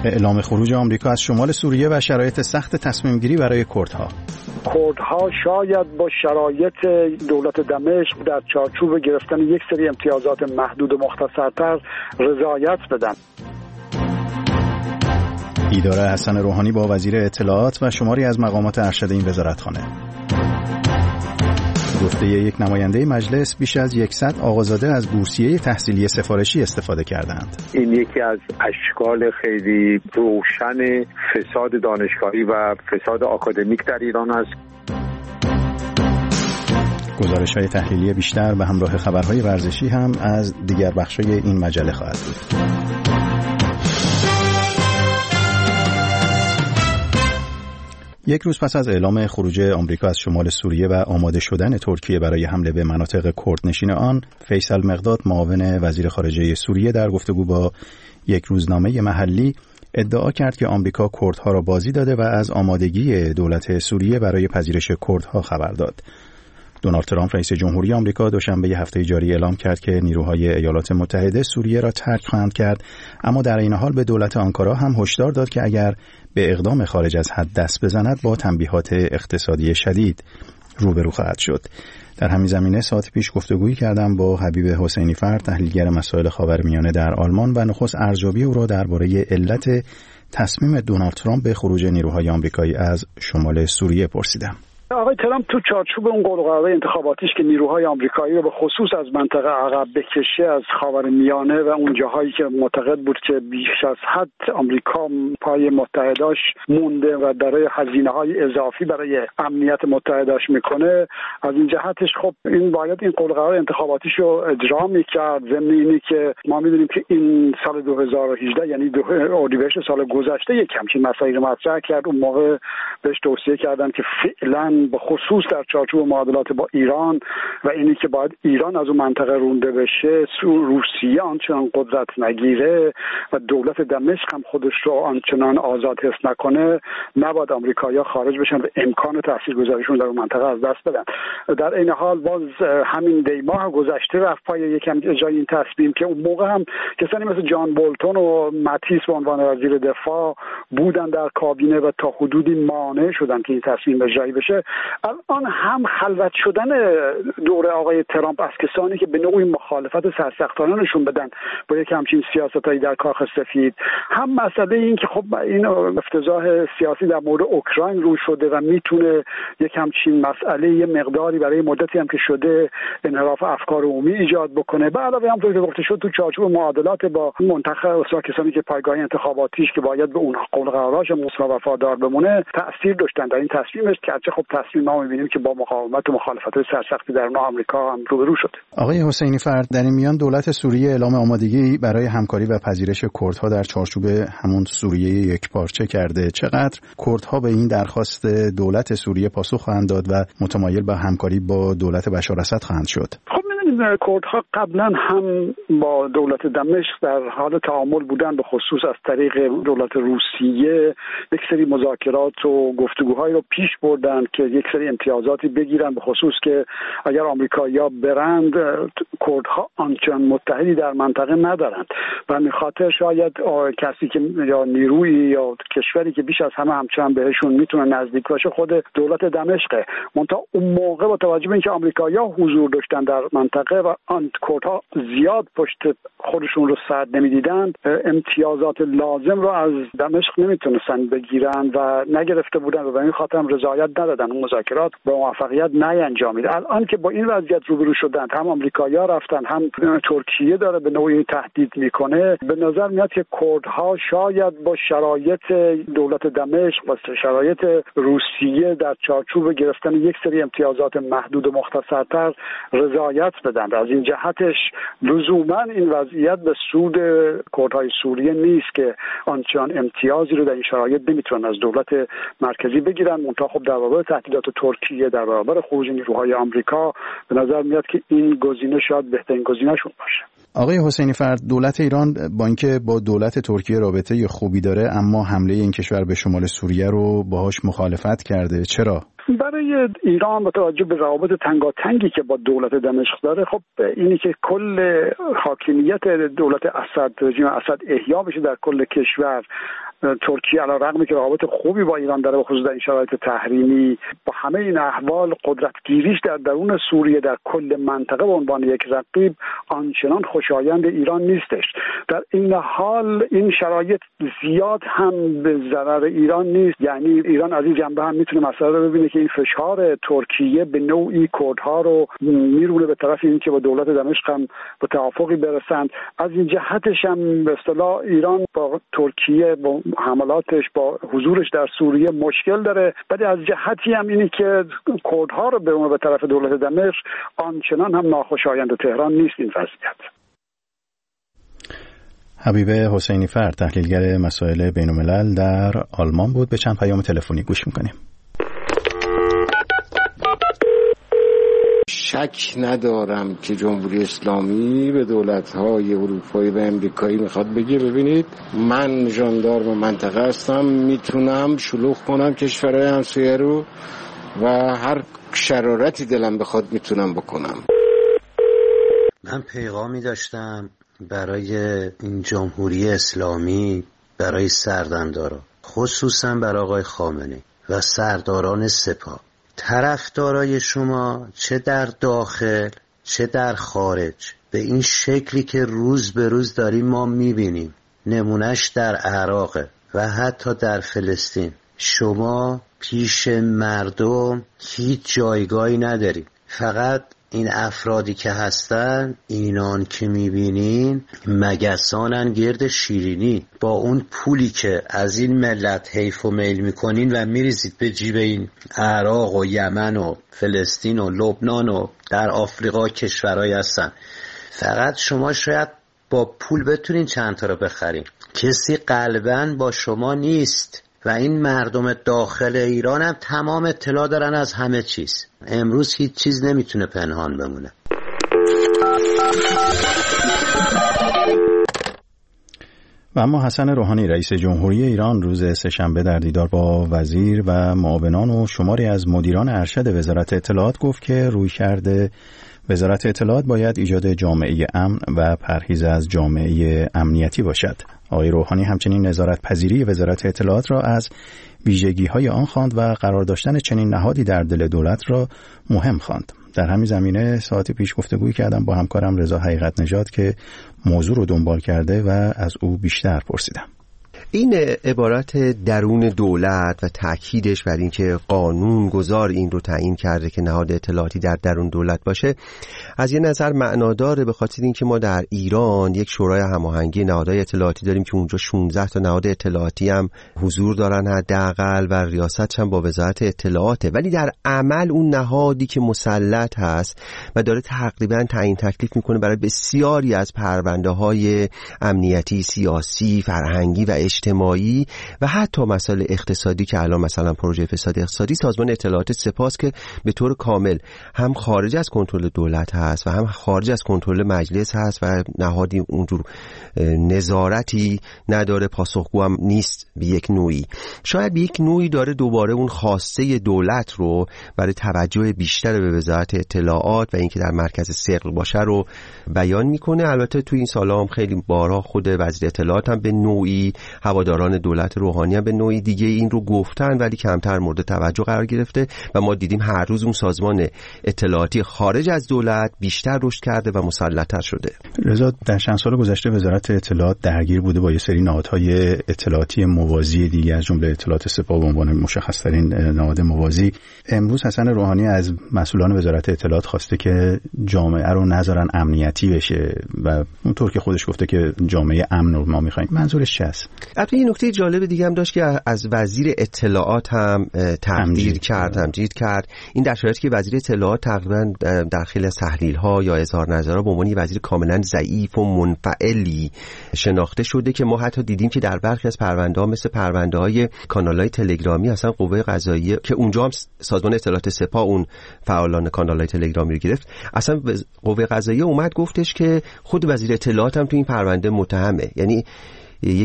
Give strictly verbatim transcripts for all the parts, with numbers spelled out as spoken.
اعلام خروج آمریکا از شمال سوریه و شرایط سخت تصمیم گیری برای کردها. کردها شاید با شرایط دولت دمشق در چارچوب گرفتن یک سری امتیازات محدود و مختصرتر رضایت بدن. دیدار حسن روحانی با وزیر اطلاعات و شماری از مقامات ارشد این وزارتخانه. گفته یک نماینده مجلس بیش از صد آقازاده از بورسیه تحصیلی سفارشی استفاده کردند. این یکی از اشکال خیلی روشن فساد دانشگاهی و فساد آکادمیک در ایران است. گزارش‌های تحلیلی بیشتر به همراه خبرهای ورزشی هم از دیگر بخش‌های این مجله خواهد بود. یک روز پس از اعلام خروج آمریکا از شمال سوریه و آماده شدن ترکیه برای حمله به مناطق کردنشین آن، فیصل مقداد معاون وزیر خارجه سوریه در گفتگو با یک روزنامه محلی ادعا کرد که آمریکا کردها را بازی داده و از آمادگی دولت سوریه برای پذیرش کردها خبر داد. دونالد ترامپ رئیس جمهوری آمریکا دوشنبه هفته جاری اعلام کرد که نیروهای ایالات متحده سوریه را ترک خواهند کرد، اما در این حال به دولت آنکارا هم هشدار داد که اگر به اقدام خارج از حد دست بزند با تنبیهات اقتصادی شدید روبرو خواهد شد. در همین زمینه ساعت پیش گفتگویی کردم با حبیب حسینی فرد، تحلیلگر مسائل خاورمیانه در آلمان، و نخست ارزیابی او را درباره علت تصمیم دونالد ترامپ به خروج نیروهای آمریکایی از شمال سوریه پرسیدم. آقای ترامپ تو چارچوب اون قول و قرار انتخاباتیش که نیروهای آمریکایی رو به خصوص از منطقه عقب بکشه از خاورمیانه و اون جاهایی که معتقد بود که بیش از حد آمریکا پای متحداش مونده و برای هزینه‌های اضافی برای امنیت متحداش میکنه، از این جهتش خب این باید این قول و قرار انتخاباتیش رو اجرا میکرد. ضمن اینی که ما میدونیم که این سال دو هزار و هجده یعنی دو اردیبهشت سال گذشته یک همچین مسائلی رو مطرح کرد. اون موقع بهش توصیه کردن که فعلا به خصوص در چارچوب معادلات با ایران و اینی که باید ایران از اون منطقه رونده بشه، روسیه آنچنان قدرت نگیره و دولت دمشق هم خودش رو آنچنان آزاد حس نکنه، نباید آمریکایی‌ها خارج بشن و امکان تاثیرگذاریشون در اون منطقه از دست بدن. در این حال باز همین دی ماه گذشته رفت پای یکم اجرای این تصمیم که اون موقع هم کسانی مثل جان بولتون و ماتیس به عنوان وزیر دفاع بودن در کابینه و تا حدودی مانع شدن که این تصمیم اجرایی بشه. الان هم خلوت شدن دوره آقای ترامپ از کسانی که به نوعی مخالفت سرسختانه نشون بدن با یک همچین سیاستایی در کاخ سفید، هم مسئله این که خب این افتضاح سیاسی در مورد اوکراین رو شده و میتونه یک همچین مسئله یه مقداری برای مدتی هم که شده انحراف افکار عمومی ایجاد بکنه. به علاوه هم طور که گفته شد تو چارچوب معادلات با منتخب اصلا کسانی که پایگاه انتخاباتیش که باید به اون قول قراراش مساوا وفادار بمونه تأثیر داشتن در این تصمیمش که البته خب تصمیم ما می‌بینیم که با مقاومت و مخالفت سرسختی در اون آمریکا هم روبرو شد. آقای حسینی فرد، در این میان دولت سوریه اعلام آمادگی برای همکاری و پذیرش کردها در چارچوب همون سوریه یکپارچه کرده. چقدر کردها به این درخواست دولت سوریه پاسخ خواهند داد و متمایل به همکاری با دولت بشار اسد خواهند شد؟ کردها قبلا هم با دولت دمشق در حال تعامل بودن، به خصوص از طریق دولت روسیه یک سری مذاکرات و گفتگوهایی رو پیش بردن که یک سری امتیازاتی بگیرن، به خصوص که اگر آمریکایی‌ها برند کردها آنچنان متحدی در منطقه ندارند و به خاطر شاید کسی که یا نیرویی یا کشوری که بیش از همه همچنان بهشون میتونه نزدیک باشه خود دولت دمشقه. منتها اون موقع با توجه به اینکه آمریکایی‌ها حضور داشتن در منطقه و آن کردها زیاد پشت خودشون رو سد نمیدیدن، امتیازات لازم رو از دمشق نمیتونستن بگیرن و نگرفته بودن و به این خاطر هم رضایت ندادن. اون مذاکرات با موفقیت نینجامید. الان که با این وضعیت روبرو شدن، هم آمریکایی‌ها رفتن هم ترکیه داره به نوعی تهدید میکنه، به نظر میاد که کردها شاید با شرایط دولت دمشق و شرایط روسیه در چارچوب گرفتن یک سری امتیازات محدود و مختصرتر رضایت بدن. از این جهتش لزوما این وضعیت به سود کردهای سوریه نیست که آنچنان امتیازی رو در این شرایط نمیتونن از دولت مرکزی بگیرن. منتها خب در برابر تهدیدات ترکیه، در برابر خروج نیروهای آمریکا، به نظر میاد که این گزینه شاید بهترین گزینه‌شون باشه. آقای حسینی فرد، دولت ایران با اینکه با دولت ترکیه رابطه خوبی داره، اما حمله این کشور به شمال سوریه رو باهاش مخالفت کرده. چرا؟ برای ایران با توجه به روابط تنگاتنگی که با دولت دمشق داره، خب اینی که کل حاکمیت دولت اسد، رژیم اسد احیا بشه در کل کشور، ترکیه علیرغم که رابط خوبی با ایران داره، به خصوص در این شرایط تحریمی، با همه این احوال قدرتگیریش در درون سوریه در کل منطقه به عنوان یک رقیب آنچنان خوشایند ایران نیستش. در این حال این شرایط زیاد هم به ضرر ایران نیست، یعنی ایران از این جنبه هم میتونه مسئله رو ببینه که این فشار ترکیه به نوعی کردها رو میرونه به طرف اینکه با دولت دمشق هم به توافقی برسند. از این جهتش هم به اصطلاح ایران با ترکیه با حملاتش با حضورش در سوریه مشکل داره، ولی از جهتی هم اینی که کردها رو برونه به طرف دولت دمشق آنچنان هم ناخوشایند تهران نیست این وضعیت. حبیب حسینی فرد، تحلیلگر مسائل بین‌الملل در آلمان بود. به چند پیام تلفنی گوش میکنیم. شک ندارم که جمهوری اسلامی به دولت‌های اروپایی و امریکایی میخواد بگه ببینید من ژاندارم منطقه هستم، میتونم شلوغ کنم کشورهای همسایه رو و هر شرارتی دلم بخواد میتونم بکنم. من پیغامی داشتم برای این جمهوری اسلامی، برای سردمدارا، خصوصا برای آقای خامنه‌ای و سرداران سپاه. طرفدارای شما چه در داخل چه در خارج به این شکلی که روز به روز داریم ما میبینیم، نمونهش در عراق و حتی در فلسطین، شما پیش مردم هیچ جایگاهی ندارید. فقط این افرادی که هستن، اینان که میبینین مگسانن گرد شیرینی، با اون پولی که از این ملت حیف و میل میکنین و میریزید به جیب این عراق و یمن و فلسطین و لبنان و در آفریقا کشورهایی هستن. فقط شما شاید با پول بتونین چند تا رو بخرین، کسی قلباً با شما نیست. و این مردم داخل ایران هم تمام اطلاع دارن از همه چیز. امروز هیچ چیز نمیتونه پنهان بمونه. و اما حسن روحانی رئیس جمهوری ایران روز سه‌شنبه در دیدار با وزیر و معاونان و شماری از مدیران ارشد وزارت اطلاعات گفت که رویکرد وزارت اطلاعات باید ایجاد جامعه امن و پرهیز از جامعه امنیتی باشد. آقای روحانی همچنین نظارت پذیری وزارت اطلاعات را از ویژگی‌های آن خواند و قرار داشتن چنین نهادی در دل دولت را مهم خواند. در همین زمینه ساعتی پیش گفتگویی کردم با همکارم رضا حقیقت نژاد که موضوع رو دنبال کرده و از او بیشتر پرسیدم. این عبارت درون دولت و تأکیدش بر اینکه قانون گذار این رو تعیین کرده که نهاد اطلاعاتی در درون دولت باشه، از یه نظر معناداره، به خاطر اینکه ما در ایران یک شورای هماهنگی نهادهای اطلاعاتی داریم که اونجا شانزده تا نهاد اطلاعاتی هم حضور دارن حداقل و ریاستش هم با وزارت اطلاعاته، ولی در عمل اون نهادی که مسلط هست و داره تقریبا تعیین تکلیف میکنه برای بسیاری از پرونده‌های امنیتی، سیاسی، فرهنگی و اجتماعی و حتی مسائل اقتصادی که الان مثلا پروژه فساد اقتصادی، سازمان اطلاعات سپاس که به طور کامل هم خارج از کنترل دولت هست و هم خارج از کنترل مجلس هست و نهادی اونجور نظارتی نداره، پاسخگو هم نیست به یک نوعی. شاید به یک نوعی داره دوباره اون خواسته دولت رو برای توجه بیشتر به وزارت اطلاعات و اینکه در مرکز ثقل باشه رو بیان میکنه. البته تو این سالا هم خیلی بارها خود وزیر اطلاعات هم به نوعی، هواداران دولت روحانی هم به نوعی دیگه این رو گفتن، ولی کمتر مورد توجه قرار گرفته و ما دیدیم هر روز اون سازمان اطلاعاتی خارج از دولت بیشتر رشد کرده و مسلط‌تر شده. رضا، در چند سال گذشته وزارت اطلاعات درگیر بوده با یه سری نهادهای اطلاعاتی موازی دیگه، از جمله اطلاعات سپاه به عنوان مشخص‌ترین نهاد موازی. امروز حسن روحانی از مسئولان وزارت اطلاعات خواسته که جامعه رو نذارن امنیتی بشه و اونطور که خودش گفته که جامعه امن رو ما می‌خوایم. منظورش چی است؟ البته این نکته جالب دیگه هم داشت که از وزیر اطلاعات هم تقدیر کرد، تمجید کرد. این در شرایطی که وزیر اطلاعات تقریبا در خیلی از تحلیل‌ها یا اظهار نظرها به عنوان یک وزیر کاملا ضعیف و منفعلی شناخته شده که ما حتی دیدیم که در برخی از پرونده‌ها مثل پرونده‌های کانال‌های تلگرامی اصلا قوه قضاییه که اونجا هم سازمان اطلاعات سپاه اون فعالان کانال‌های تلگرامی رو گرفت، اصلا قوه قضاییه اومد گفتش که خود وزیر اطلاعات هم تو این پرونده متهمه. یعنی یکی از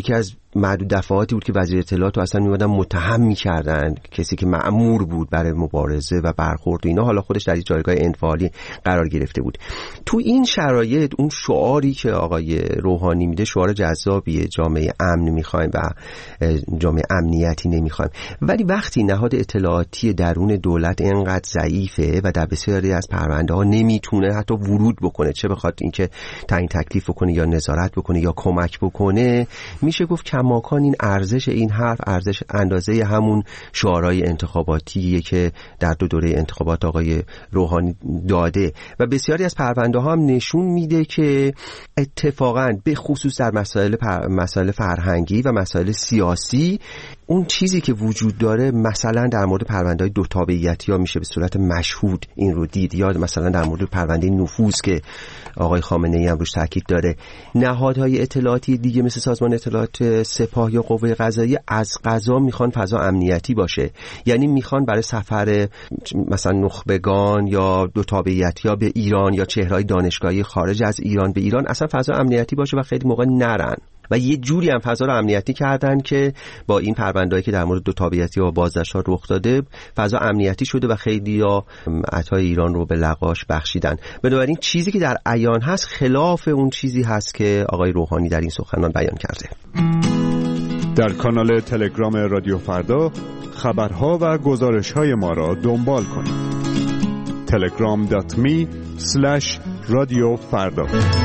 معدود دفعاتی بود که وزیر اطلاعات رو اصلا می‌اومدن متهم می‌کردن، کسی که مأمور بود برای مبارزه و برخورد و اینا حالا خودش در جایگاه انفعالی قرار گرفته بود. تو این شرایط اون شعاری که آقای روحانی میده شعار جذابیه، جامعه امن می‌خوایم و جامعه امنیتی نمی‌خوایم، ولی وقتی نهاد اطلاعاتی درون دولت اینقدر ضعیفه و در بسیاری از پرونده‌ها نمیتونه حتی ورود بکنه، چه بخواد اینکه تعیین تکلیف بکنه یا نظارت بکنه یا کمک بکنه، میشه گفت کماکان این ارزش این حرف ارزش اندازه همون شعارهای انتخاباتیه که در دو دوره انتخابات آقای روحانی داده و بسیاری از پرونده ها هم نشون میده که اتفاقاً به خصوص در مسائل پر... مسائل فرهنگی و مسائل سیاسی اون چیزی که وجود داره، مثلا در مورد پرونده‌های دو تابعیتی ها میشه به صورت مشهود این رو دید، یا مثلا در مورد پرونده نفوذ که آقای خامنه‌ای هم روش تاکید داره، نهادهای اطلاعاتی دیگه مثل سازمان اطلاعات سپاه یا قوه قضاییه از قضا میخوان فضا امنیتی باشه، یعنی میخوان برای سفر مثلا نخبگان یا دو تابعیتی ها به ایران یا چهره‌های دانشگاهی خارج از ایران به ایران اصلا فضا امنیتی باشه و خیلی موقع نرن و یه جوری هم فضا رو امنیتی کردن که با این پرونده‌ای که در مورد دو تابعیتی و بازداشت‌ها رخ داده فضا امنیتی شده و خیلی‌ها عطای ایران رو به لغاش بخشیدن. بنابراین چیزی که در عیان هست خلاف اون چیزی هست که آقای روحانی در این سخنان بیان کرده. در کانال تلگرام رادیو فردا خبرها و گزارش‌های ما را دنبال کنید. تلگرام دات می اسلش رادیو فردا.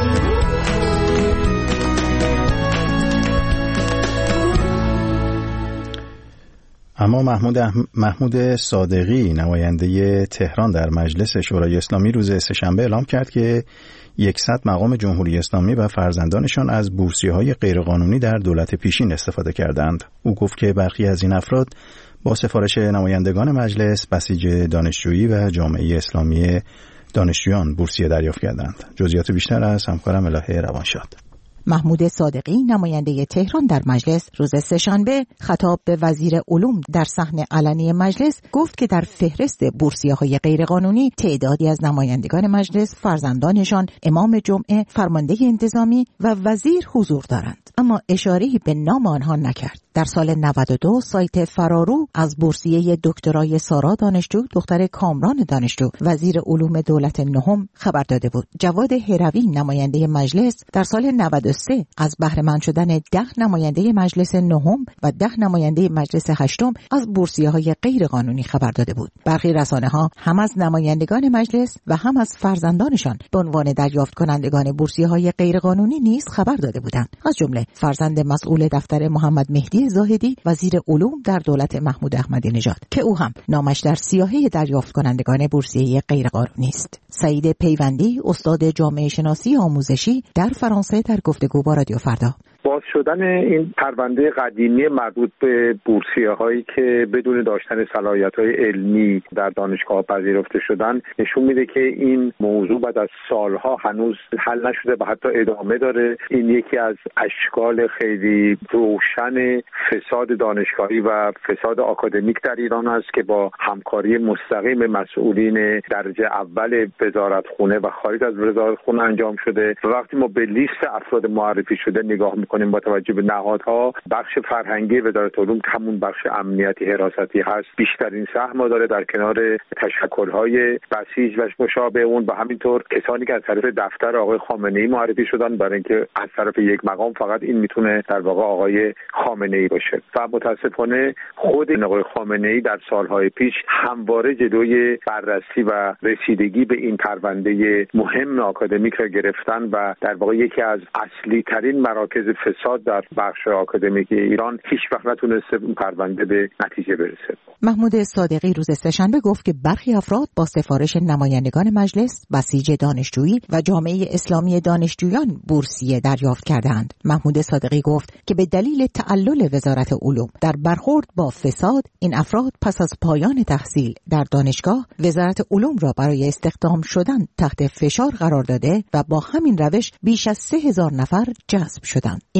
اما محمود احم... محمود صادقی نماینده تهران در مجلس شورای اسلامی روز سه‌شنبه اعلام کرد که صد مقام جمهوری اسلامی و فرزندانشان از بورسیه‌های غیرقانونی در دولت پیشین استفاده کردند. او گفت که برخی از این افراد با سفارش نمایندگان مجلس بسیج دانشجویی و جامعه اسلامی دانشجویان بورسیه دریافت کردند. جزئیات بیشتر از همکارم الهه روانشاد. محمود صادقی نماینده تهران در مجلس روز سه‌شنبه خطاب به وزیر علوم در صحن علنی مجلس گفت که در فهرست بورسیه‌های غیرقانونی تعدادی از نمایندگان مجلس، فرزندانشان، امام جمعه، فرمانده انتظامی و وزیر حضور دارند، اما اشاره‌ای به نام آنها نکرد. در سال نود و دو سایت فرارو از بورسیه دکترای سارا دانشجو، دختر کامران دانشجو، وزیر علوم دولت نهم خبر داده بود. جواد هروی نماینده مجلس در سال نود و سه از بهره مند شدن ده نماینده مجلس نهم و ده نماینده مجلس هشتم از بورسیه‌های غیر قانونی خبر داده بود. برخی رسانه‌ها هم از نمایندگان مجلس و هم از فرزندانشان به عنوان دریافت کنندگان بورسیه‌های غیر قانونی نیز خبر داده بودند. از جمله فرزند مسئول دفتر محمد مهدی زاهدی وزیر علوم در دولت محمود احمدی نژاد که او هم نامش در سیاهه دریافت کنندگان بورسیه غیرقانونی است. سعید پیوندی استاد جامعه شناسی آموزشی در فرانسه در گفتگو با رادیو فردا: باز شدن این پرونده قدیمی مربوط به بورسیه‌هایی که بدون داشتن صلاحیت‌های علمی در دانشگاه پذیرفته شدن نشون میده که این موضوع بعد از سالها هنوز حل نشده و حتی ادامه داره. این یکی از اشکال خیلی روشن فساد دانشگاهی و فساد آکادمیک در ایران است که با همکاری مستقیم مسئولین درجه اول وزارتخونه و خارج از وزارتخونه انجام شده. و وقتی ما به لیست افراد معرفی شده نگاه کنیم با توجه به نهادها، بخش فرهنگی وزارت علوم همون بخش امنیتی حراستی هست، بیشترین سهم داره در کنار تشکل‌های بسیج و مشابه اون و همینطور کسانی که از طرف دفتر آقای خامنه‌ای معرفی شدن، برای اینکه از طرف یک مقام فقط این میتونه در واقع آقای خامنه‌ای باشه. و متاسفانه خود آقای خامنه‌ای در سالهای پیش همواره جلوی بررسی و رسیدگی به این پرونده مهم آکادمیک را گرفتن و در واقع یکی از اصلی ترین مراکز فساد در بخش آکادمیک ایران هیچ وقت نتونسته این پرونده به نتیجه برسه. محمود صادقی روز سه‌شنبه گفت که برخی افراد با سفارش نمایندگان مجلس بسیج دانشجویی و جامعه اسلامی دانشجویان بورسیه دریافت کردند. محمود صادقی گفت که به دلیل تعلل وزارت علوم در برخورد با فساد، این افراد پس از پایان تحصیل در دانشگاه وزارت علوم را برای استخدام شدن تحت فشار قرار داده و با همین روش بیش از سه هزار نفر جذب شدند. این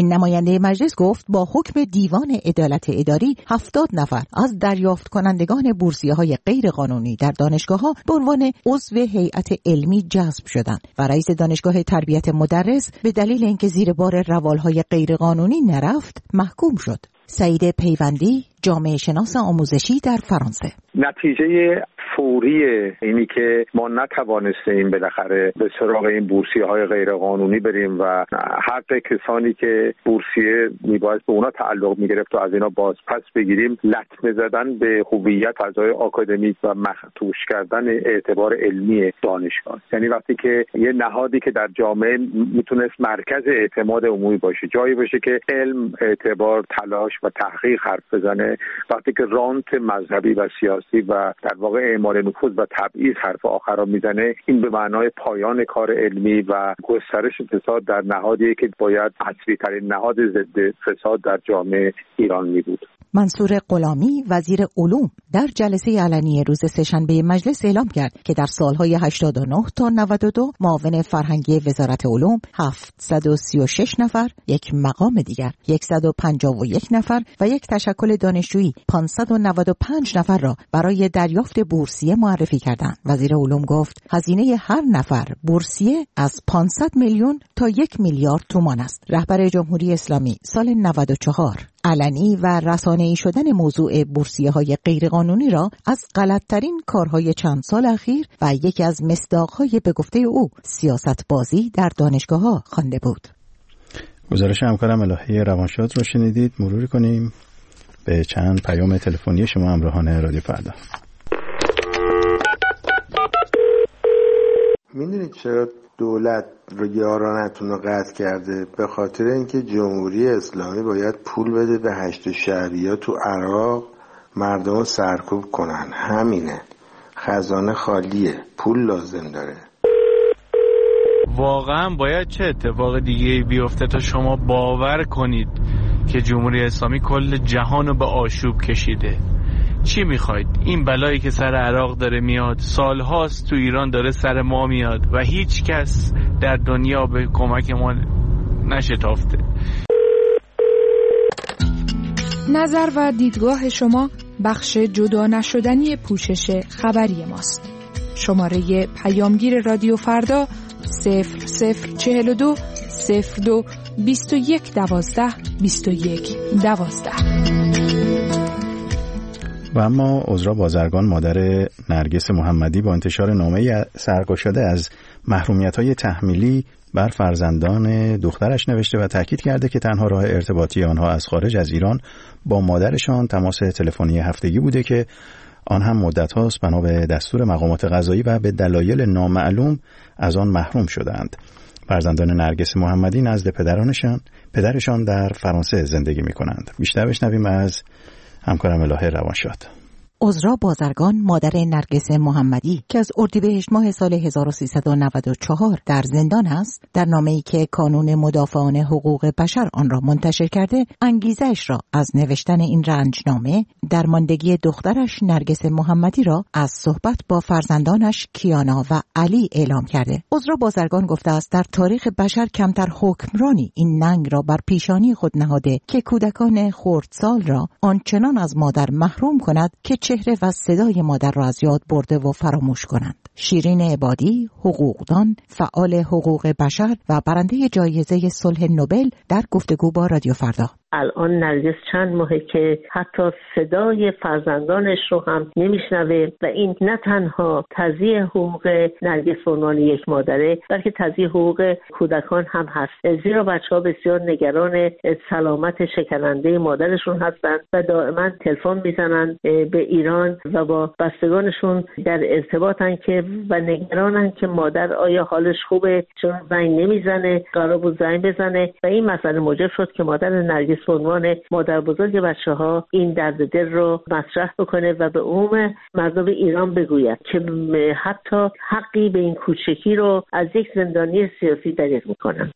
این نماینده مجلس گفت با حکم دیوان عدالت اداری هفتاد نفر از دریافت کنندگان بورسیه‌های غیر قانونی در دانشگاه‌ها به عنوان عضو هیئت علمی جذب شدند و رئیس دانشگاه تربیت مدرس به دلیل اینکه زیر بار روالهای غیر قانونی نرفت محکوم شد. سعید پیوندی، جامعه شناس آموزشی در فرانسه: نتیجه فوری اینی که ما نتوانستیم بالاخره به سراغ این بورسیه های غیر قانونی بریم و حق کسانی که بورسیه میباید به اونا تعلق میگرفت و از اینا باز پس بگیریم، لطمه زدن به هویت فضای آکادمیک و مخدوش کردن اعتبار علمی دانشگاه. یعنی وقتی که یه نهادی که در جامعه میتونست مرکز اعتماد عمومی باشه، جایی باشه که علم، اعتبار، تلاش و تحقیق حرف بزنه، وقتی که رانت مذهبی و سیاسی و در واقع اعمال نفوذ و تبعیض حرف آخر را میزنه، این به معنای پایان کار علمی و گسترش فساد در نهادی که باید اصلی ترین نهاد ضد فساد در جامعه ایران می بود. منصور غلامی، وزیر علوم، در جلسه علنی روز سه‌شنبه مجلس اعلام کرد که در سالهای هشتاد و نه تا نود و دو معاون فرهنگی وزارت علوم هفتصد و سی و شش نفر، یک مقام دیگر صد و پنجاه و یک نفر و یک تشکل دانشجویی پانصد و نود و پنج نفر را برای دریافت بورسیه معرفی کردند. وزیر علوم گفت هزینه هر نفر بورسیه از پانصد میلیون تا یک میلیارد تومان است. رهبر جمهوری اسلامی سال نود و چهار علنی و رسانه‌ای شدن موضوع بورسیه‌های غیرقانونی را از غلط‌ترین کارهای چند سال اخیر و یکی از مصداق‌های به گفته او سیاست بازی در دانشگاه‌ها خوانده بود. گزارش همکارم الهی روانشاد رو شنیدید. مرور کنیم به چند پیام تلفنی شما همراهان رادیو فردا. میدونید چرا دولت رو یارانتون رو قطع کرده؟ به خاطر اینکه جمهوری اسلامی باید پول بده به هشت شهریه تو عراق مردم رو سرکوب کنن. همینه، خزانه خالیه، پول لازم داره. واقعا باید چه اتفاق دیگه بیفته تا شما باور کنید که جمهوری اسلامی کل جهان رو به آشوب کشیده؟ چی میخواید؟ این بلایی که سر عراق داره میاد سالهاست تو ایران داره سر ما میاد و هیچ کس در دنیا به کمک ما نشتافته. نظر و دیدگاه شما بخش جدا نشدنی پوشش خبری ماست. شماره پیامگیر رادیو فردا صفر صفر چهل و دو صفر دو بیست و یک دوازده بیست و یک دوازده. و اما عذرا بازرگان، مادر نرگس محمدی، با انتشار نامه‌ای سرگشاده از محرومیت‌های تحمیلی بر فرزندان دخترش نوشته و تاکید کرده که تنها راه ارتباطی آنها از خارج از ایران با مادرشان تماس تلفنی هفتگی بوده که آن هم مدت هاست بنا به دستور مقامات قضایی و به دلایل نامعلوم از آن محروم شدند. فرزندان نرگس محمدی نزد پدرانشان پدرشان در فرانسه زندگی می کنند. بیشتر بشنویم از همکارم الهه روانشاد. عذرا بازرگان، مادر نرگس محمدی که از اردیبهشت ماه سال هزار و سیصد و نود و چهار در زندان است، در نامه‌ای که کانون مدافعان حقوق بشر آن را منتشر کرده، انگیزش را از نوشتن این رنجنامه درماندگی دخترش نرگس محمدی را از صحبت با فرزندانش کیانا و علی اعلام کرده. عذرا بازرگان گفته است در تاریخ بشر کمتر حکمرانی این ننگ را بر پیشانی خود نهاده که کودکان خردسال را آنچنان از مادر محروم کند که چهره و صدای مادر را از یاد برده و فراموش کنند. شیرین عبادی، حقوقدان، فعال حقوق بشر و برنده جایزه صلح نوبل، در گفتگو با رادیو فردا. الان نرگس چند ماهه که حتی صدای فرزندانش رو هم نمیشنوه و این نه تنها تضییع حقوق نرگس به عنوان یک مادره، بلکه تضییع حقوق کودکان هم هست، زیرا بچه‌ها بسیار نگران سلامت شکننده مادرشون هستند و دائما تلفن میزنن به ایران و با بستگانشون در ارتباطن که و نگرانن که مادر آیا حالش خوبه، چون زنگ نمیزنه، قرار بود زنگ بزنه و این مسئله موجب شد که مادر نرگس به عنوان مادر بزرگ بچه ها این درد دل رو مطرح بکنه و به عموم مردم ایران بگوید که حتی حقی به این کوچکی رو از یک زندانی سیاسی دریغ میکنن.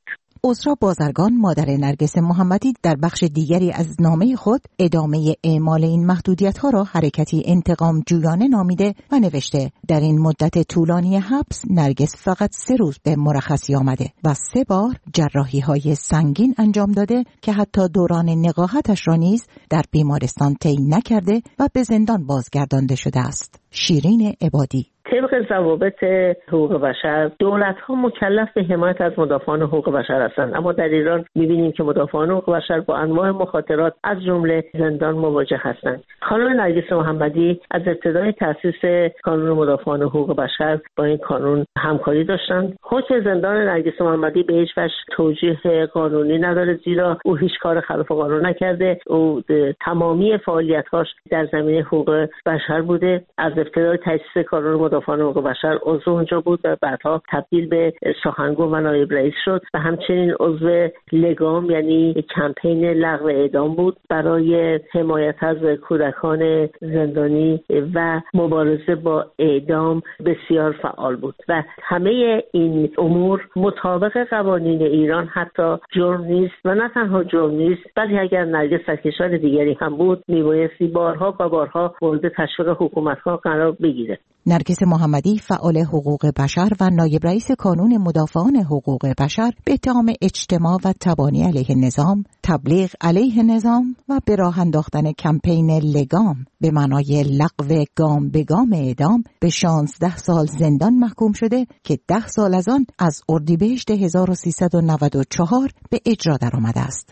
عذرا بازرگان مادر نرگس محمدی در بخش دیگری از نامه خود ادامه اعمال این محدودیت‌ها را حرکتی انتقام جویانه نامیده و نوشته در این مدت طولانی حبس نرگس فقط سه روز به مرخصی آمده و سه بار جراحی‌های سنگین انجام داده که حتی دوران نقاهتش را نیز در بیمارستان طی نکرده و به زندان بازگردانده شده است. شیرین عبادی. طبق ضوابط حقوق بشر دولت‌ها مکلف به حمایت از مدافعان حقوق بشر هستند، اما در ایران می‌بینیم که مدافعان حقوق بشر با انواع مخاطرات از جمله زندان مواجه هستند. خانم نرگس محمدی از ابتدای تأسیس کانون مدافعان حقوق بشر با این کانون همکاری داشتند. حکم زندان نرگس محمدی به هیچ وجه توجیه قانونی نداره، زیرا او هیچ کار خلاف قانون نکرده. او تمامی فعالیت‌هاش در زمینه حقوق بشر بوده. از ابتدای تأسیس کانون مدافعان حقوق بشر عضو اونجا بود و بعدها تبدیل به سخنگو و نایب رئیس شد و همچنین عضو لگام یعنی کمپین لغو اعدام بود. برای حمایت از کودکان زندانی و مبارزه با اعدام بسیار فعال بود و همه این امور مطابق قوانین ایران حتی جرم نیست و نه تنها جرم نیست، ولی اگر نرگس در کشور دیگری هم بود میبایستی بارها و بارها مورد تشویق حکومت‌ها قرار بگیره. نرگس محمدی فعال حقوق بشر و نایب رئیس کانون مدافعان حقوق بشر به اتهام اجتماع و تبانی علیه نظام، تبلیغ علیه نظام و به راه انداختن کمپین لگام به معنای لغو گام به گام اعدام به شانزده سال زندان محکوم شده که ده سال از آن از اردیبهشت هزار و سیصد و نود و چهار به اجرا درآمده است.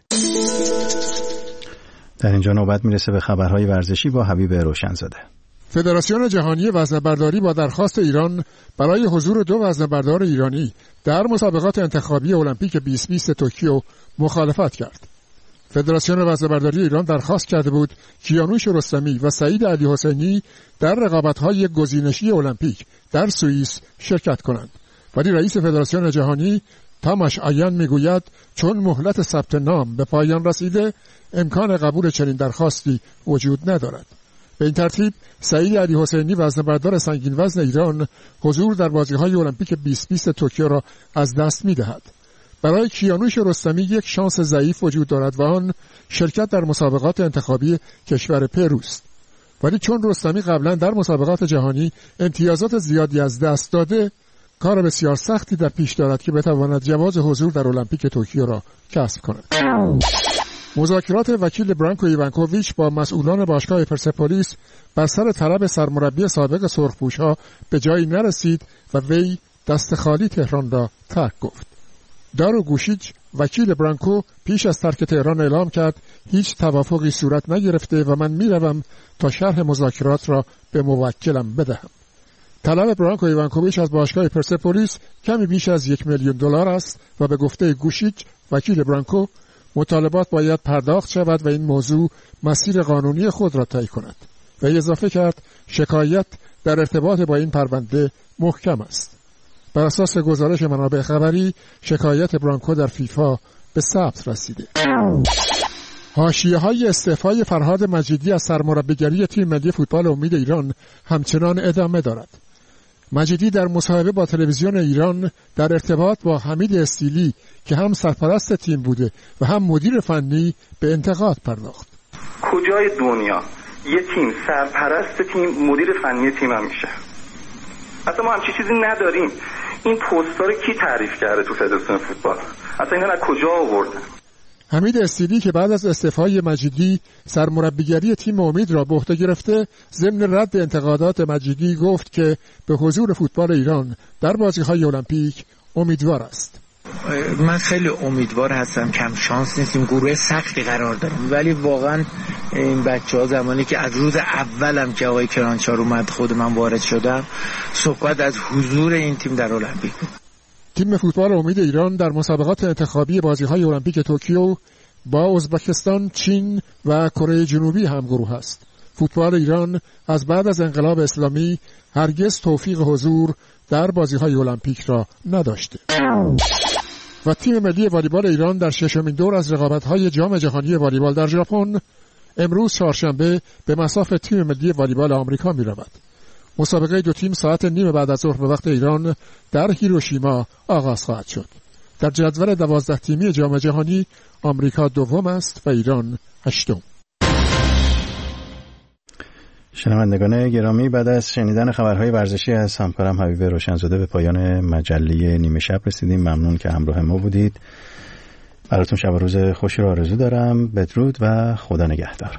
در اینجا نوبت میرسه به خبرهای ورزشی با حبیب روشنزاده. فدراسیون جهانی وزنه‌برداری با درخواست ایران برای حضور دو وزنه‌بردار ایرانی در مسابقات انتخابی المپیک بیست بیست توکیو مخالفت کرد. فدراسیون وزنه‌برداری ایران درخواست کرده بود کیانوش رستمی و سعید علی حسینی در رقابت‌های گزینشی المپیک در سوئیس شرکت کنند، ولی رئیس فدراسیون جهانی تاماش آیان میگوید چون مهلت ثبت نام به پایان رسیده امکان قبول چنین درخواستی وجود ندارد. به این ترتیب سعید علی حسینی وزنه‌بردار سنگین وزن ایران حضور در بازی‌های المپیک بیست بیست توکیو را از دست می‌دهد. برای کیانوش رستمی یک شانس ضعیف وجود دارد و آن شرکت در مسابقات انتخابی کشور پروست. ولی چون رستمی قبلا در مسابقات جهانی امتیازات زیادی از دست داده، کار بسیار سختی در پیش دارد که بتواند جواز حضور در المپیک توکیو را کسب کند. مذاکرات وکیل برانکو ایوانکوویچ با مسئولان باشگاه پرسپولیس بر سر طلب سرمربی سابق سرخپوش‌ها به جایی نرسید و وی دست خالی تهران را ترک گفت. دارو گوشیچ وکیل برانکو پیش از ترک تهران اعلام کرد هیچ توافقی صورت نگرفته و من میروم تا شرح مذاکرات را به موکلم بدهم. طلب برانکو ایوانکوویچ از باشگاه پرسپولیس کمی بیش از یک میلیون دلار است و به گفته گوشیچ وکیل برانکو مطالبات باید پرداخت شود و این موضوع مسیر قانونی خود را طی کند. و اضافه کرد شکایت در ارتباط با این پرونده محکم است. بر اساس گزارش منابع خبری شکایت برانکو در فیفا به ثبت رسیده. حاشیه‌های استعفای فرهاد مجیدی از سرمربیگری تیم ملی فوتبال امید ایران همچنان ادامه دارد. مجیدی در مصاحبه با تلویزیون ایران در ارتباط با حمید استیلی که هم سرپرست تیم بوده و هم مدیر فنی به انتقاد پرداخت. کجای دنیا یه تیم سرپرست تیم مدیر فنی تیم هم میشه؟ اصلا ما همچی چیزی نداریم. این پست‌ها رو کی تعریف کرده تو فدراسیون فوتبال؟ اصلا اینا از کجا آوردن؟ حمید استیلی که بعد از استعفای مجیدی سرمربیگری تیم امید را به عهده گرفته، ضمن رد انتقادات مجیدی گفت که به حضور فوتبال ایران در بازی‌های المپیک امیدوار است. من خیلی امیدوار هستم، کم شانس نیستیم، گروه سختی قرار داریم، ولی واقعا این بچه‌ها زمانی که از روز اولم که آقای کرانچار اومد خود من وارد شدم صحبت از حضور این تیم در المپیک بود. تیم فوتبال امید ایران در مسابقات انتخابی بازی‌های المپیک توکیو با ازبکستان، چین و کره جنوبی همگروه است. فوتبال ایران از بعد از انقلاب اسلامی هرگز توفیق حضور در بازی‌های المپیک را نداشته. و تیم ملی والیبال ایران در ششمین دور از رقابت‌های جام جهانی والیبال در ژاپن امروز چهارشنبه به مصاف تیم ملی والیبال آمریکا می‌رود. مسابقه دو تیم ساعت نیم بعد از ظهر به وقت ایران در هیروشیما آغاز خواهد شد. در جدول دوازده تیمی جام جهانی آمریکا دوم است و ایران هشتم. شنوندگان گرامی، بعد از شنیدن خبرهای ورزشی از همکارم حبیب روشنزاده به پایان مجله نیمه شب رسیدیم. ممنون که همراه ما بودید. براتون شب و روز خوشی رو آرزو دارم. بدرود و خدا نگهدار.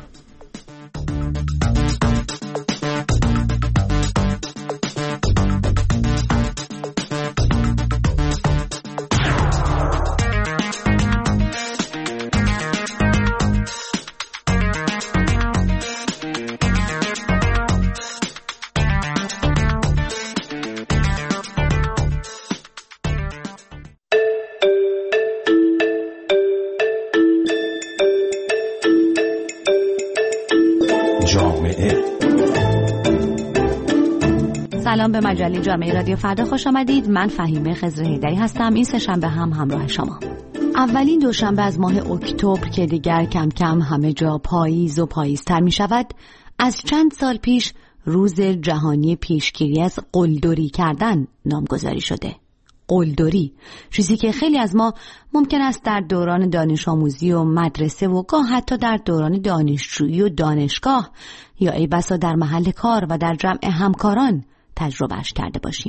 سلام، به مجله جامعه رادیو فردا خوش آمدید. من فهیمه خضر حیدری هستم. این سه شنبه هم همراه شما. اولین دوشنبه از ماه اکتبر که دیگر کم کم همه جا پاییز و پاییزتر می شود، از چند سال پیش روز جهانی پیشگیری از قلدری کردن نامگذاری شده. قلدری، چیزی که خیلی از ما ممکن است در دوران دانش آموزی و مدرسه و گاه حتی در دوران دانشجویی و دانشگاه یا ای بسا در محل کار و در جمع همکاران تجربهش کرده باشیم.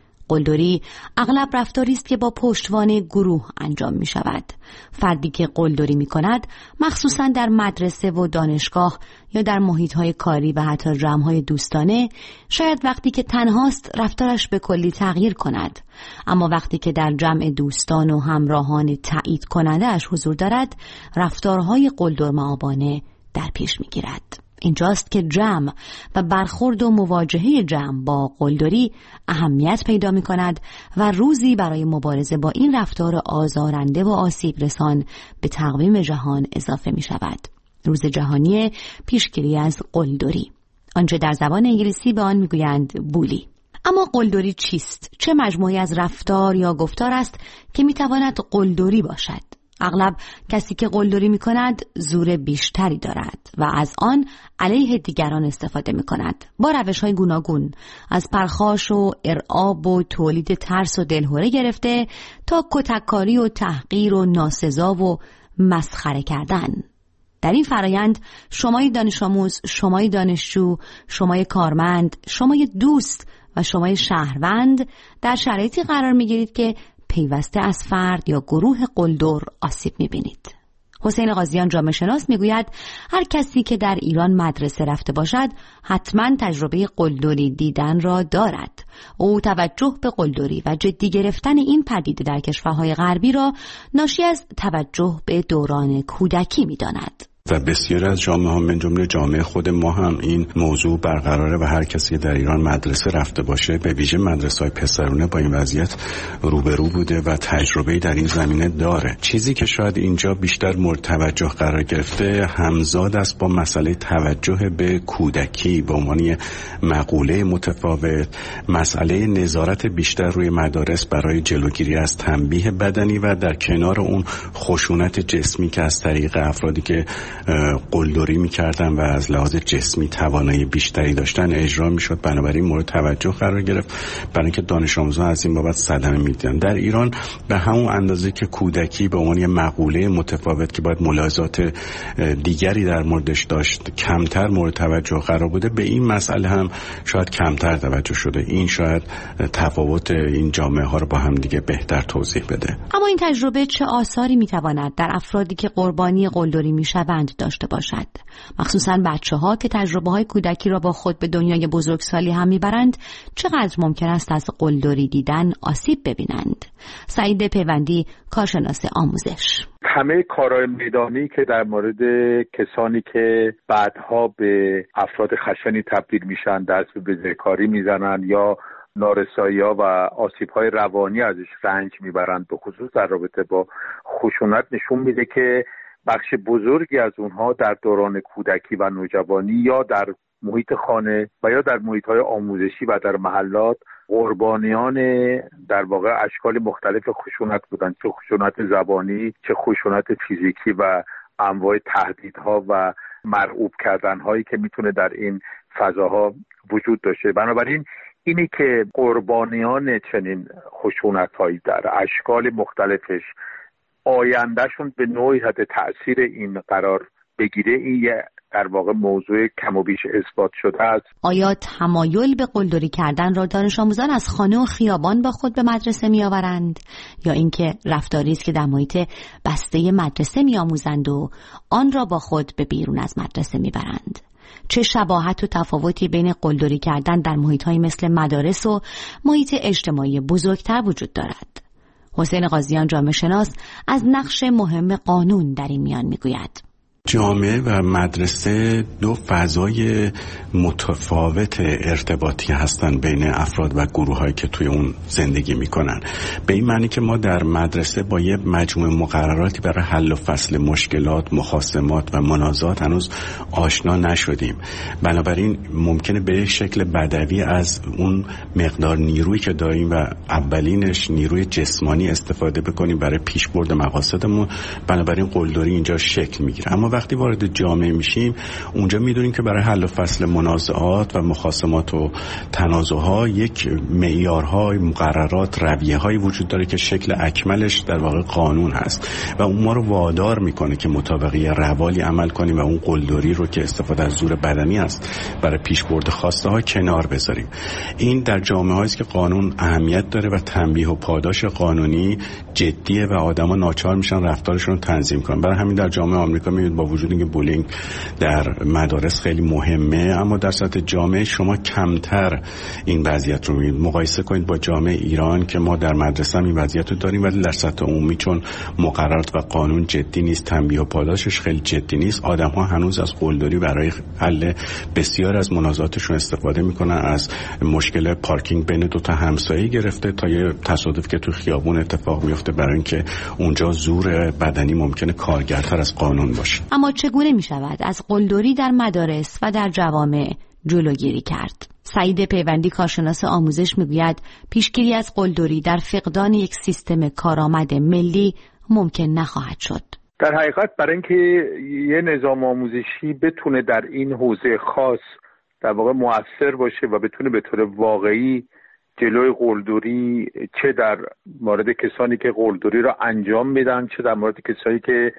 قلدری اغلب رفتاری است که با پشتوانه گروه انجام می شود. فردی که قلدری می کند مخصوصا در مدرسه و دانشگاه یا در محیط‌های کاری و حتی جمع‌های دوستانه شاید وقتی که تنهاست رفتارش به کلی تغییر کند، اما وقتی که در جمع دوستان و همراهان تایید کننده‌اش حضور دارد رفتارهای قلدرمآبانه در پیش می گیرد. اینجاست که جمع و برخورد و مواجهه جمع با قلدری اهمیت پیدا می کند و روزی برای مبارزه با این رفتار آزارنده و آسیب رسان به تقویم جهان اضافه می شود. روز جهانی پیشگیری از قلدری، آنچه در زبان انگلیسی به آن می گویند بولی. اما قلدری چیست؟ چه مجموعی از رفتار یا گفتار است که می تواند قلدری باشد؟ اغلب کسی که قلدری می کند زور بیشتری دارد و از آن علیه دیگران استفاده می کند با روش های گوناگون، از پرخاش و ارعاب و تولید ترس و دلهره گرفته تا کتککاری و تحقیر و ناسزا و مسخره کردن. در این فرایند شمای دانش آموز، شمای دانشجو، شمای کارمند، شمای دوست و شمای شهروند در شرایطی قرار می گیرید که پیوسته از فرد یا گروه قلدر آسیب می‌بینید. حسین قاضیان جامعه شناس میگوید هر کسی که در ایران مدرسه رفته باشد حتما تجربه قلدری دیدن را دارد. او توجه به قلدری و جدی گرفتن این پدیده در کشورهای غربی را ناشی از توجه به دوران کودکی می‌داند. و بسیاری از جامعه ها من جمله جامعه خود ما هم این موضوع برقراره و هر کسی در ایران مدرسه رفته باشه به ویژه مدرسه‌های پسرونه با این وضعیت روبرو بوده و تجربه‌ای در این زمینه داره. چیزی که شاید اینجا بیشتر مورد توجه قرار گرفته همزاد است با مسئله توجه به کودکی به عنوان مقوله متفاوت، مسئله نظارت بیشتر روی مدارس برای جلوگیری از تنبیه بدنی و در کنار اون خشونت جسمی که از طریق افرادی که قلدری می‌کردن و از لحاظ جسمی توانایی بیشتری داشتن اجرا می‌شد، بنابراین مورد توجه قرار گرفت برای اینکه دانش آموزان از این بابت صدمه می‌دیدن. در ایران به همون اندازه که کودکی به عنوان مقوله متفاوت که باید ملاحظات دیگری در موردش داشت کمتر مورد توجه قرار بوده، به این مسئله هم شاید کمتر توجه شده. این شاید تفاوت این جامعه ها رو با هم دیگه بهتر توضیح بده. اما این تجربه چه آثاری می‌تواند در افرادی که قربانی قلدری می‌شوند داشته باشد؟ مخصوصا بچه‌ها که تجربه‌های کودکی را با خود به دنیای بزرگسالی هم میبرند چقدر ممکن است از قلدری دیدن آسیب ببینند؟ سعید پیوندی، کارشناس آموزش: همه کارهای میدانی که در مورد کسانی که بعدها به افراد خشنی تبدیل میشن دست به بزهکاری میزنن یا نارسایی‌ها و آسیب‌های روانی ازش رنج میبرند، به خصوص در رابطه با خشونت، نشون میده که بخش بزرگی از اونها در دوران کودکی و نوجوانی یا در محیط خانه و یا در محیط‌های آموزشی و در محلات قربانیان در واقع اشکال مختلف خشونت بودند، چه خشونت زبانی، چه خشونت فیزیکی و انواع تهدیدها و مرعوب کردن‌هایی که میتونه در این فضاها وجود داشته. بنابراین اینی که قربانیان چنین خشونت‌هایی در اشکال مختلفش آیندهشون به نوعی حد تأثیر این قرار بگیره، این یه در واقع موضوع کم و بیش اثبات شده است. آیا تمایل به قلدری کردن را دانش آموزان از خانه و خیابان با خود به مدرسه می آورند یا اینکه رفتاری است که در محیط بسته مدرسه می آموزند و آن را با خود به بیرون از مدرسه می برند؟ چه شباهت و تفاوتی بین قلدری کردن در محیط‌های مثل مدارس و محیط اجتماعی بزرگتر وجود دارد؟ حسین قاضیان جامعه شناس از نقش مهم قانون در این میان میگوید. جامعه و مدرسه دو فضای متفاوت ارتباطی هستند بین افراد و گروه‌هایی که توی اون زندگی میکنن. به این معنی که ما در مدرسه با یه مجموعه مقرراتی برای حل و فصل مشکلات، مخاصمات و منازعات هنوز آشنا نشدیم. بنابراین ممکنه به یک شکل بدوی از اون مقدار نیرویی که داریم و اولینش نیروی جسمانی استفاده بکنیم برای پیشبرد مقاصدمون. بنابراین قلدری اینجا شکل میگیره. اما وقتی وارد جامعه میشیم اونجا میدونیم که برای حل و فصل منازعات و مخاصمات و تنازعها یک معیارهای، مقررات، رویه‌های وجود داره که شکل اکملش در واقع قانون هست و اون ما رو وادار میکنه که مطابقی روالی عمل کنیم و اون قلدری رو که استفاده از زور بدنی است برای پیشبرد خواسته ها کنار بذاریم. این در جامعه‌هایی است که قانون اهمیت داره و تنبیه و پاداش قانونی جدیه و آدما ناچار میشن رفتارشون رو تنظیم کنن. برای همین در جامعه آمریکا میبینید با وجود اینکه بولینگ در مدارس خیلی مهمه، اما در سطح جامعه شما کمتر این وضعیت رو میبینید. مقایسه کنید با جامعه ایران که ما در مدرسه هم این وضعیت رو داریم، ولی در سطح عمومی چون مقررات و قانون جدی نیست، تنبیه و پاداشش خیلی جدی نیست، آدم ها هنوز از قلدری برای حل بسیار از منازعاتشون استفاده میکنن. از مشکل پارکینگ بین دو تا همسایه گرفته تا یه تصادف که تو خیابون اتفاق میفته برای اینکه اونجا زور بدنی ممکنه کارگرتر از قانون باشه. اما چگونه می شود از قلدری در مدارس و در جوامع جلوگیری کرد؟ سعید پیوندی کارشناس آموزش میگوید پیشگیری از قلدری در فقدان یک سیستم کارآمد ملی ممکن نخواهد شد. در حقیقت برای اینکه یه نظام آموزشی بتونه در این حوزه خاص در واقع مؤثر باشه و بتونه به طور واقعی جلوی قلدری، چه در مورد کسانی که قلدری را انجام میدن چه در مورد کسانی که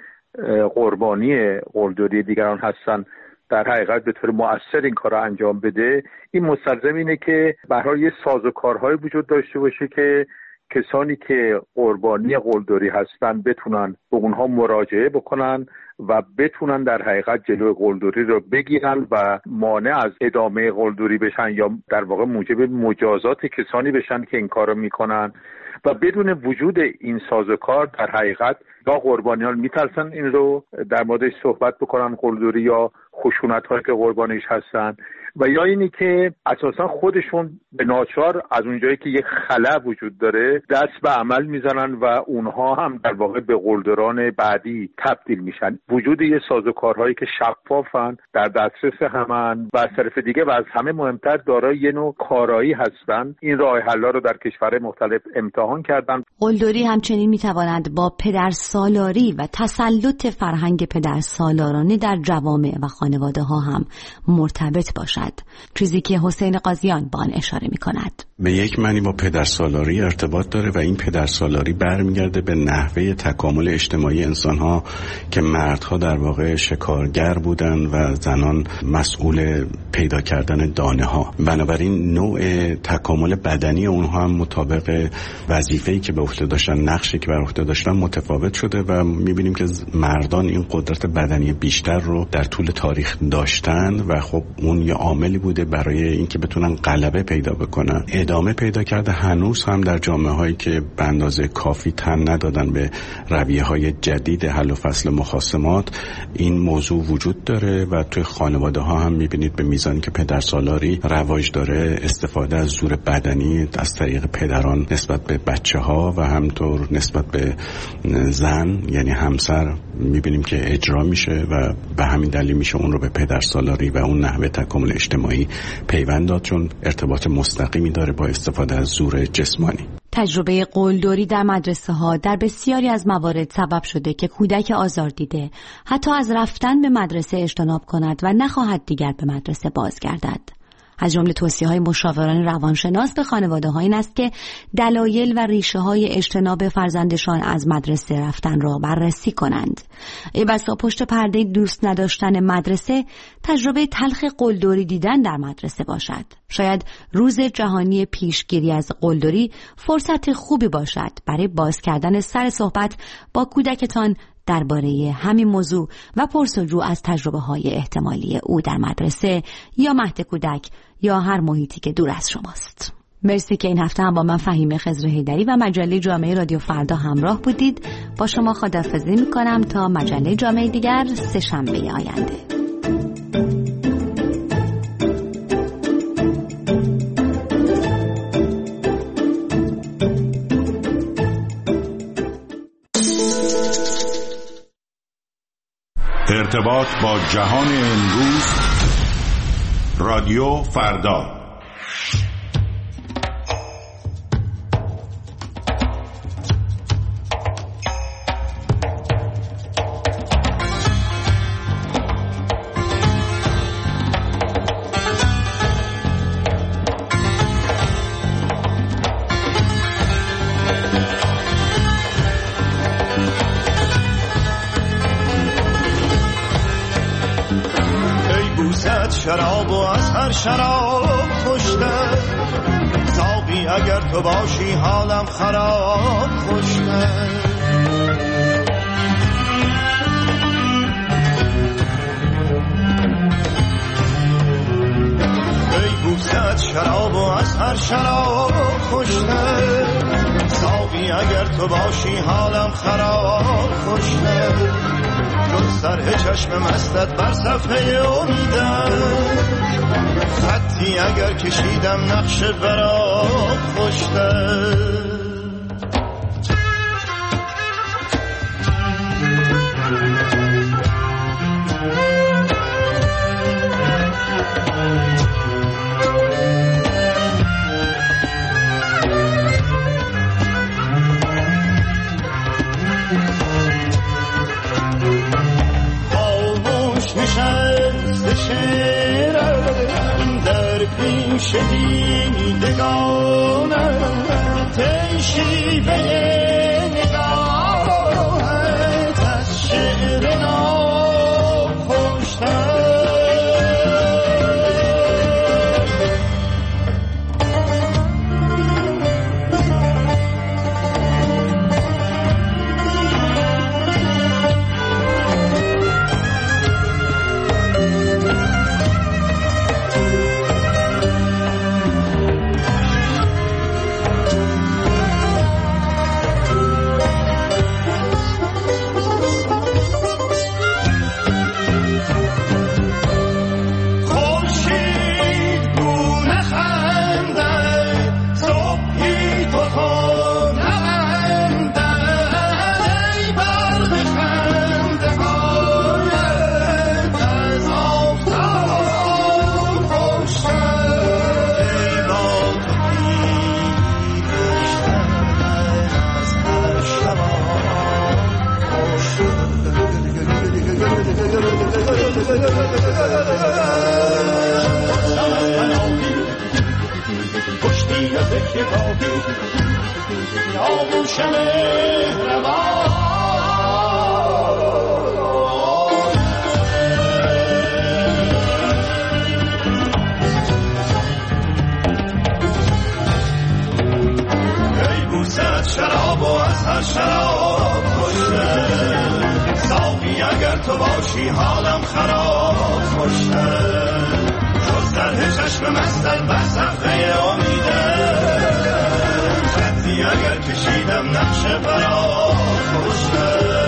قربانی قلدری دیگران هستن، در حقیقت به طور مؤثر این کار را انجام بده، این مستلزم اینه که به هر حال یه سازوکارهای وجود داشته باشه که کسانی که قربانی قلدری هستن بتونن به اونها مراجعه بکنن و بتونن در حقیقت جلوی قلدری رو بگیرن و مانع از ادامه قلدری بشن یا در واقع موجب مجازات کسانی بشن که این کار رو میکنن. و بدون وجود این سازوکار در حقیقت یا قربانیان میترسن این رو در موردش صحبت بکنن، قلدری یا خشونت هایی که قربانیش هستن، و یا اینی که اساسا خودشون به ناچار از اونجایی که یک خلا وجود داره دست به عمل میزنن و اونها هم در واقع به قلدران بعدی تبدیل میشن. وجود یه سازوکارهایی که شفافن، در دسترس همن و از طرف دیگه و از همه مهمتر دارای یه نوع کارایی هستن، این راه حل‌ها رو در کشورهای مختلف امتحان کردن. قلدری همچنین میتواند با پدرسالاری و تسلط فرهنگ پدرسالارانه در جوامع و خانواده ها هم مرتبط باشد، چیزی که حسین قاضیان با آن اشاره می کند. به یک معنی با پدرسالاری ارتباط داره و این پدرسالاری برمیگرده به نحوه تکامل اجتماعی انسان‌ها که مردها در واقع شکارگر بودن و زنان مسئول پیدا کردن دانه ها. بنابراین نوع تکامل بدنی اونها هم مطابق وظیفه‌ای که به عهده داشتن، نقشی که بر عهده داشتن متفاوت شده و می‌بینیم که مردان این قدرت بدنی بیشتر رو در طول تاریخ داشتن و خب اون یه عاملی بوده برای اینکه بتونن غلبه پیدا بکنن. ادامه پیدا کرده هنوز هم در جامعه‌هایی که به اندازه کافی تن ندادن به رویه‌های جدید حل و فصل مخاصمات این موضوع وجود داره و توی خانواده‌ها هم می‌بینید به میزانی که پدرسالاری رواج داره استفاده از زور بدنی از طریق پدران نسبت به بچه‌ها و همطور نسبت به زن یعنی همسر می‌بینیم که اجرا میشه و به همین دلیل میشه اون رو به پدرسالاری و اون نحوه تکامل اجتماعی پیوند داد، چون ارتباط مستقیمی داره با استفاده از زور جسمانی. تجربه قلدری در مدرسه ها در بسیاری از موارد سبب شده که کودک آزار دیده حتی از رفتن به مدرسه اجتناب کند و نخواهد دیگر به مدرسه بازگردد. از جمله توصیه‌های مشاوران روانشناس به خانواده‌ها این است که دلایل و ریشه‌های اجتناب فرزندشان از مدرسه رفتن را بررسی کنند. ای بسا پشت پرده دوست نداشتن مدرسه تجربه تلخ قلدری دیدن در مدرسه باشد. شاید روز جهانی پیشگیری از قلدری فرصت خوبی باشد برای باز کردن سر صحبت با کودکتان درباره همین موضوع و پرسجو از تجربه‌های احتمالی او در مدرسه یا مهد کودک یا هر محیطی که دور از شماست. مرسی که این هفته هم با من فهیمه خضر حیدری و مجله جامعه رادیو فردا همراه بودید. با شما خداحافظی می‌کنم تا مجله جامعه دیگر سه شنبه آینده. ارتباط با جهان امروز، رادیو فردا. شراب و از هر شراب خوشتر، ساقی اگر تو باشی حالم خراب خوشتر. ای بوسد شراب و از هر شراب خوشتر، ساقی اگر تو باشی حالم خراب خوشتر. جز سرح چشم مستت بر صفحه امیدم، خطی اگر کشیدم نقش برات خوشتر. شدیدگانم تیشی به نگاهت از شعر ناب خوشتر. شراب و از هر شراب خوشتر، ساقی اگر تو باشی حالم خراب خوشتر. جز سرح چشم مستت بر صفحه امیدم، خطی اگر کشیدم نقش برات خوشتر.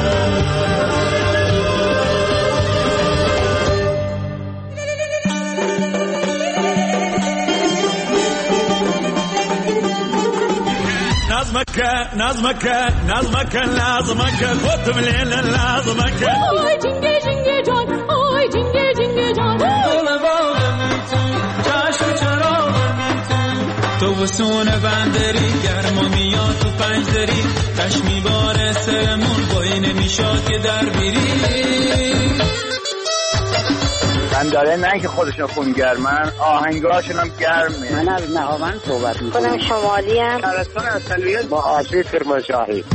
نظمك نظمك نظمك لازمك خد من الليل لازمك اوه جنگه جنگه جان اوه جنگه جنگه جان دل باغم تو چشم چراغم تو تو وسون بندری گرم و میاد تو پنجدری تش میباره سرمون بایی نمیشاد که در بیری خواندن داره، نه اینکه خودشون خونگرمن، آهنگاشون هم گرمه. من از نهاوند صحبت میکنم. خودم شمالی ام. شهرستان اصلیت با آسیب کرمانشاهی.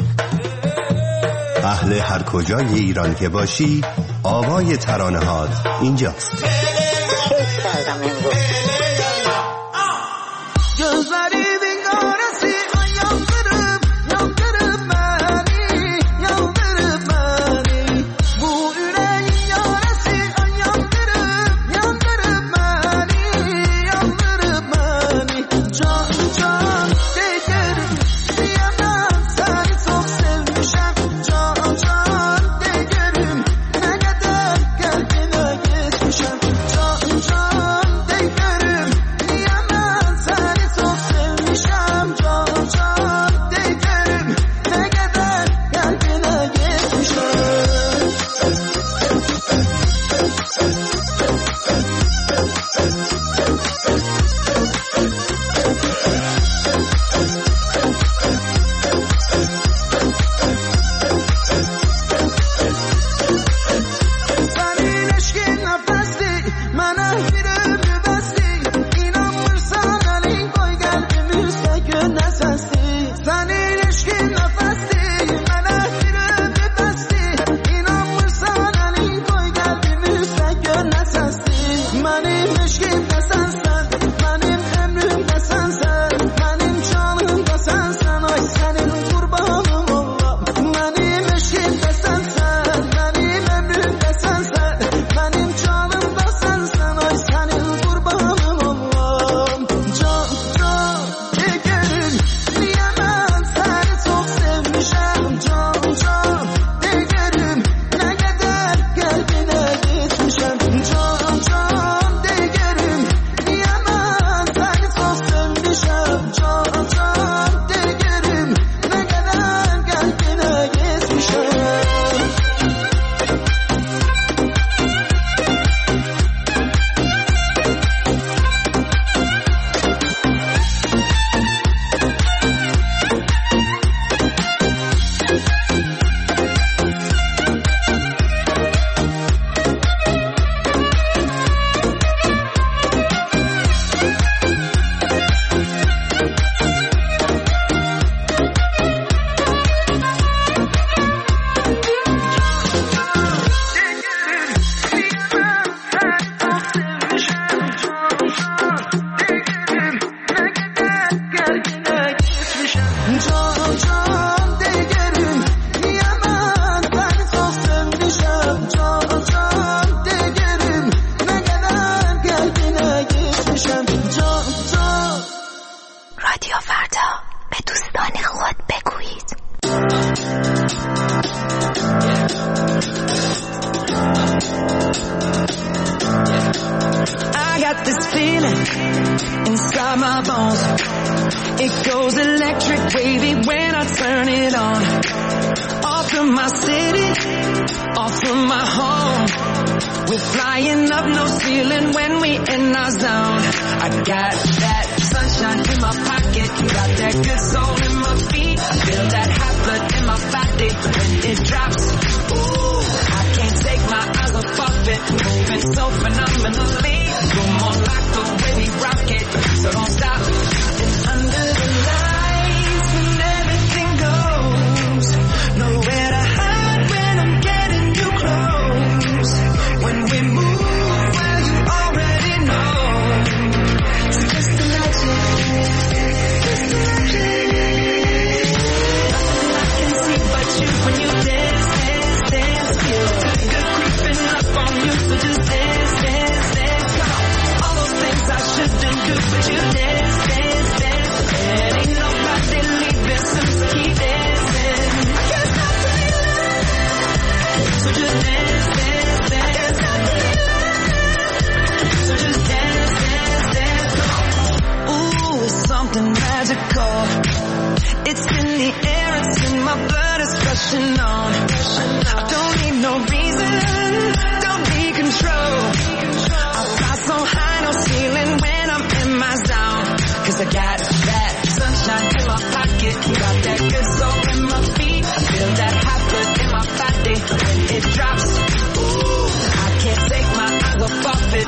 اهل هر کجای ایران که باشی، آوای ترانه هات اینجاست. کیف کردم امروز. It drops. Ooh, I can't take my eyes off of it.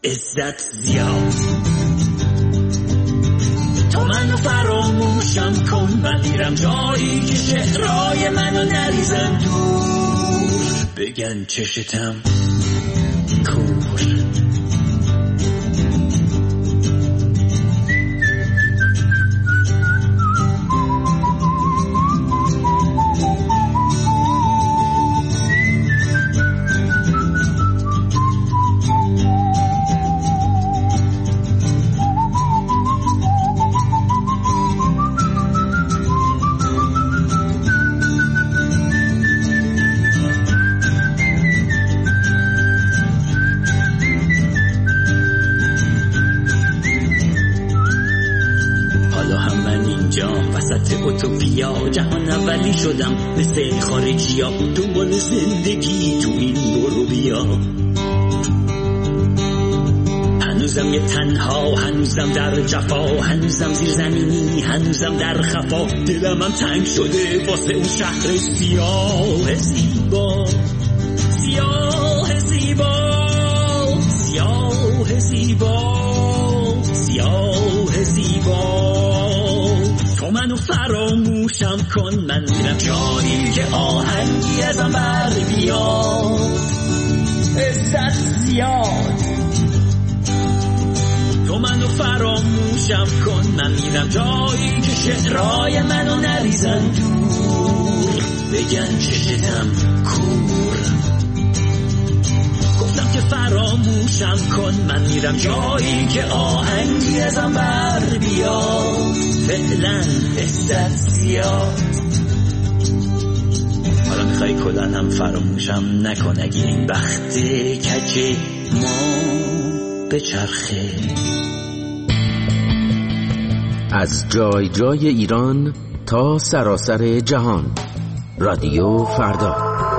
عزت زیاد. تو منو فراموشم کن، من میرم جایی که شعرهای منو نریزن دور، بگن چشتم کور. اوتوپیا جهان اولی شدم مثل خارجی ها، دنبال زندگی تو این برو بیا. هنوزم یه تنها، هنوزم در جفا، هنوزم زیر زمینی، هنوزم در خفا. دلم هم تنگ شده واسه اون شهر سیاه زیبا، سیاه زیبا، سیاه زیبا، سیاه زیبا. تو منو فراموشم کن، من میرم جایی که آهنگی ازم بر بیاد، عزت زیاد. تو منو فراموشم کن، من میرم جایی که شعرهای منو نریزن دور، بگن چشتم کور. گفتم که فراموشم کن، من میرم جایی که آهنگی ازم بر بیاد، فعلا عزت زیاد. حالا میخوای کلن هم فراموشم نکن، اگه این بخت کج ما به چرخه. از جای جای ایران تا سراسر جهان، رادیو فردا.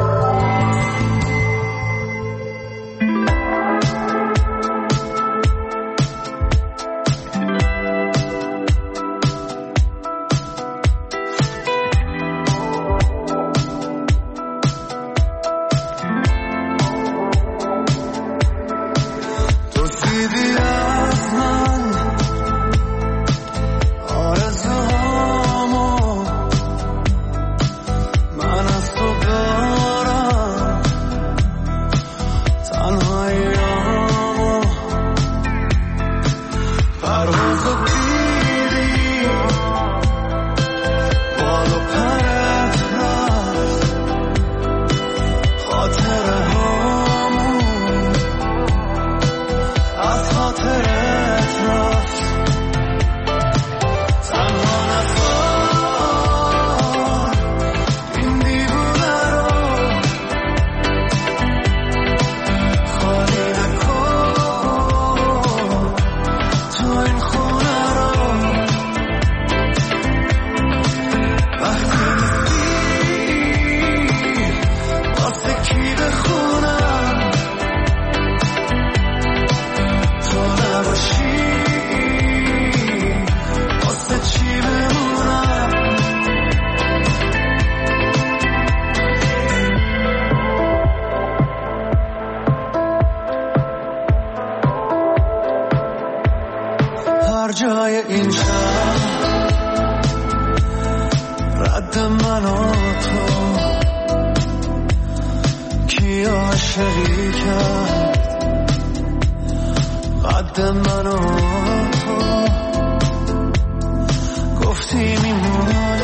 جای این شهر رد من و تو، کی عاشقی کرد قد من و تو، گفتی میمونی